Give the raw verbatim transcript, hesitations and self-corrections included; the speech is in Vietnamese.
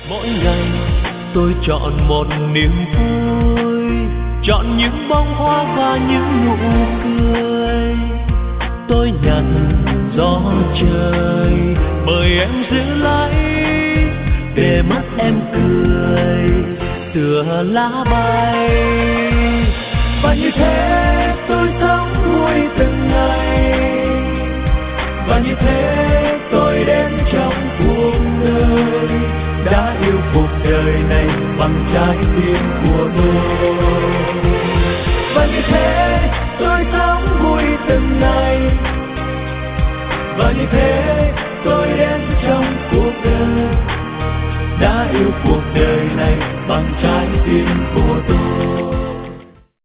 Mỗi ngày tôi chọn một niềm vui, chọn những bông hoa và những nụ cười. Tôi nhận gió trời, mời em giữ lấy, để mắt em cười tựa lá bay. Và như thế tôi sống vui từng ngày, và như thế tôi đến trong cuộc đời, đã yêu cuộc đời này bằng trái tim của tôi. Và như thế tôi sống vui từng ngày, và như thế tôi đến trong cuộc đời, đã yêu cuộc đời này bằng trái tim của tôi.